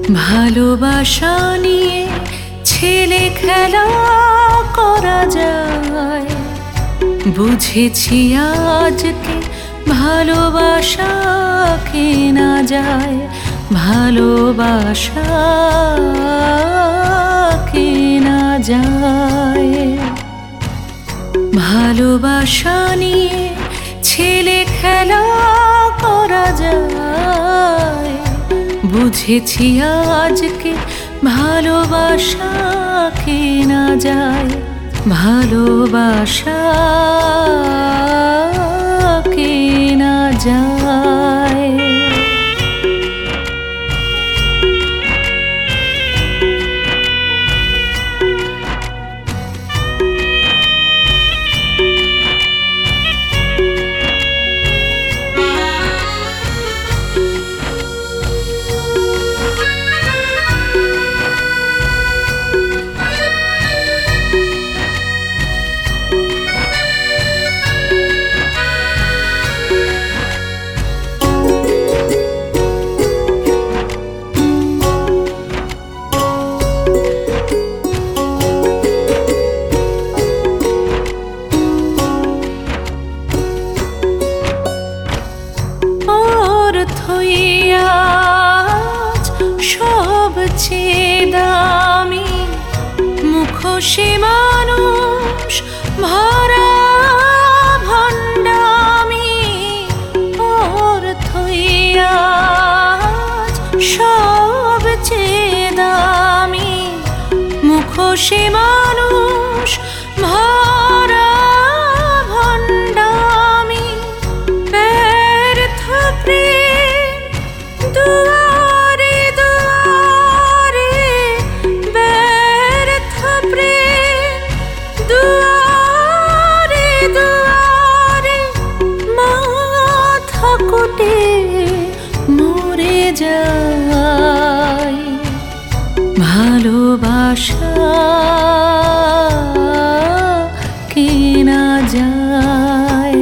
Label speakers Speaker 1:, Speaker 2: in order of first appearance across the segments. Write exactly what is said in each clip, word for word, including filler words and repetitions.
Speaker 1: ভালোবাসা নিয়ে ছেলে খেলা করা যায়, বুঝেছি আজকে ভালোবাসা কেনা যায়, ভালোবাসা কেনা যায়। ভালোবাসা নিয়ে ছেলে খেলা করা যায়, বুঝেছি আজকে ভালোবাসা কেনা যায়, ভালোবাসা কেনা যায়। সবচেয়ে দামি মুখোশে মানুষ ভরা ভণ্ডামি, অর্থই আজ সবচেয়ে দামি মুখোশে মানুষ ভরা ভণ্ডামি। ব্যর্থ প্রেম দুয়ারে দুয়ারে, ব্যর্থ প্রেম দুয়ারে দুয়ারে, মাথা কুটে মরে যায়। ভালোবাসা কেনা যায়।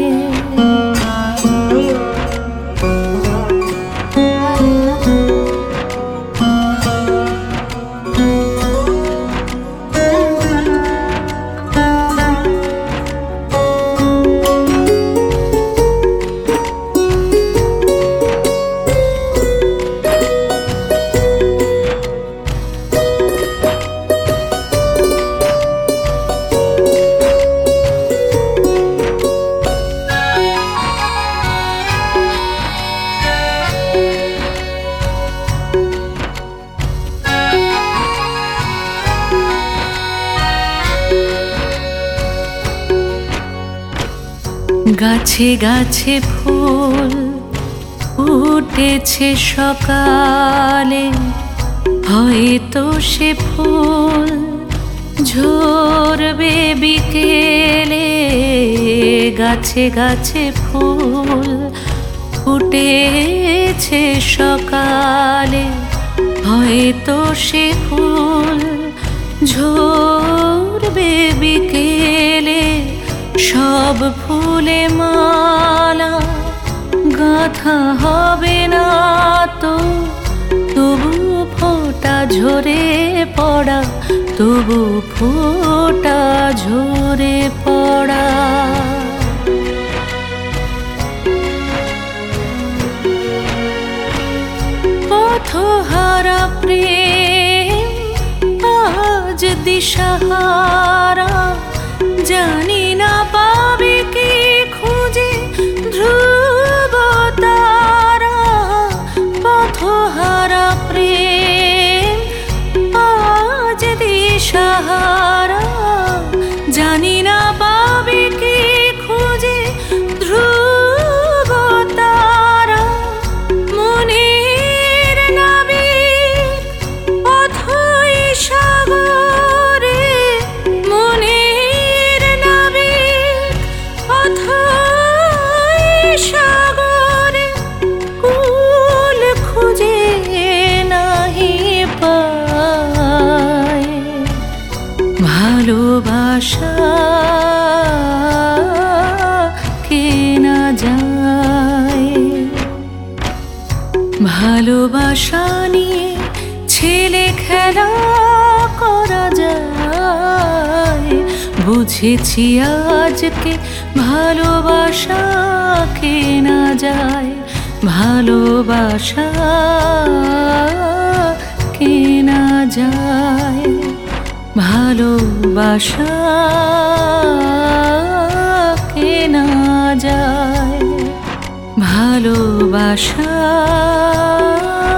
Speaker 1: গাছে গাছে ফুল ফুটেছে সকালে, হয়তো সে ফুল ঝরবে বিকেলে। গাছে গাছে ফুল ফুটেছে সকালে, হয়তো সে ফুল ঝরবে বিকেলে। সব ফুলে মালা গাঁথা হবে না তো, তবু ফোঁটা ঝরে পড়া, তবু ফোঁটা ঝরে পড়া। পথহারা প্রেম আজ দিশাহারা, জানি না পাবে কি খুঁজে ধ্রুব তারা। পথহারা প্রেম আজ দিশাহারা, জানি না পাবে কি খুঁজে ধ্রুব তারা। মনের নাবিক অথই সাগরে, মনের নাবিক অথই সাগরে, কুল খুঁজে নাহি পায়। ভালোবাসা কেনা যায়। ভালোবাসা নিয়ে ছেলে খেলা করা যায়, বুঝেছি আজকে ভালোবাসা কেনা যায়, ভালোবাসা কেনা যায়, ভালোবাসা কেনা যায়, ভালোবাসা